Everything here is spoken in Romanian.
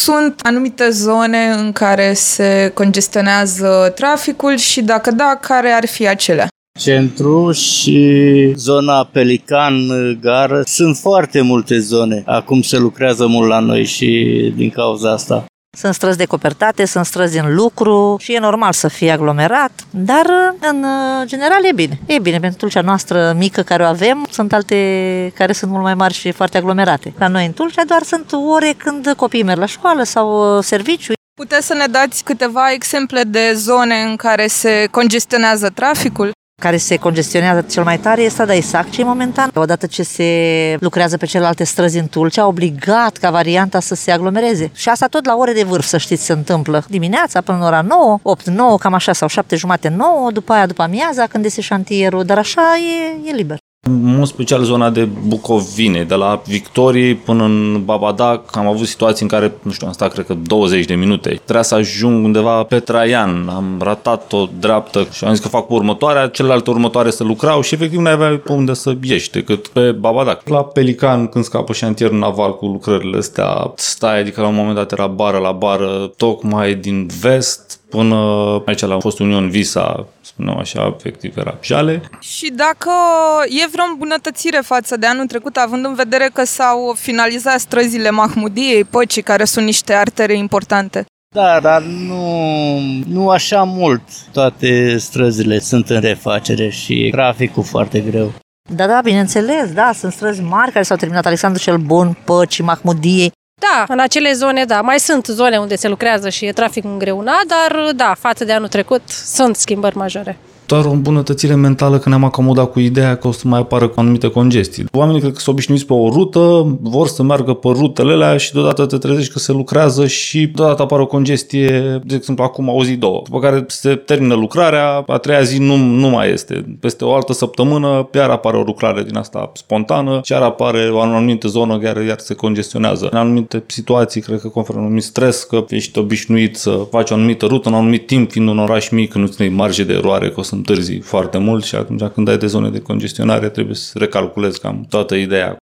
sunt anumite zone în care se congestionează traficul și dacă da, care ar fi acelea? Centru și zona Pelican, Gară, sunt foarte multe zone. Acum se lucrează mult la noi și din cauza asta. Sunt străzi decopertate, sunt străzi în lucru și e normal să fie aglomerat, dar în general e bine. E bine, pentru Tulcea noastră mică care o avem, sunt alte care sunt mult mai mari și foarte aglomerate. La noi în Tulcea doar sunt ore când copiii merg la școală sau serviciu. Puteți să ne dați câteva exemple de zone în care se congestionează traficul? Care se congestionează cel mai tare este Strada Isaccei momentan. Odată ce se lucrează pe celelalte străzi în Tulcea, obligat ca varianta să se aglomereze. Și asta tot la ore de vârf, să știți, se întâmplă. Dimineața până la ora 9, 8-9, cam așa, sau 7:30-9, după aia după amiaza, când este șantierul, dar așa e liber. În special zona de Bucovine, de la Victoriei până în Babadac, am avut situații în care, nu știu, am stat cred că 20 de minute. Trebuia să ajung undeva pe Traian, am ratat o dreaptă și am zis că fac pe următoarea, celelalte următoare să lucrau și efectiv nu aveai pe unde să ieși decât pe Babadac. La Pelican, când scapă șantierul naval cu lucrările astea, stai, adică la un moment dat era bară la bară, tocmai din vest până aici la fost Union Visa, spunem așa, efectiv era jale. Și dacă e vreo îmbunătățire față de anul trecut, având în vedere că s-au finalizat străzile Mahmudiei, Păcii, care sunt niște artere importante? Da, dar nu așa mult. Toate străzile sunt în refacere și e traficul foarte greu. Da, bineînțeles, da, sunt străzi mari care s-au terminat, Alexandru cel Bun, Păcii, Mahmudiei. Da, în acele zone, da, mai sunt zone unde se lucrează și e trafic îngreunat, dar da, față de anul trecut sunt schimbări majore. Doar o îmbunătățire mentală că ne-am acomodat cu ideea că o să mai apară cu anumite congestii. Oamenii cred că sunt obișnuiți pe o rută, vor să meargă pe rutele alea și deodată te trezești că se lucrează și deodată apare o congestie, de exemplu acum o zi, două, după care se termină lucrarea, a treia zi nu mai este. Peste o altă săptămână iar apare o lucrare din asta spontană și iar apare o anumită zonă care iar se congestionează. În anumite situații, cred că conferă un anumit stres, că ești obișnuit să faci o anumită rută în un anumit timp, fiind un oraș mic, nu ți-ai marge de eroare, că o să întârzi foarte mult și atunci când ai de zone de congestionare trebuie să recalculezi cam toată ideea.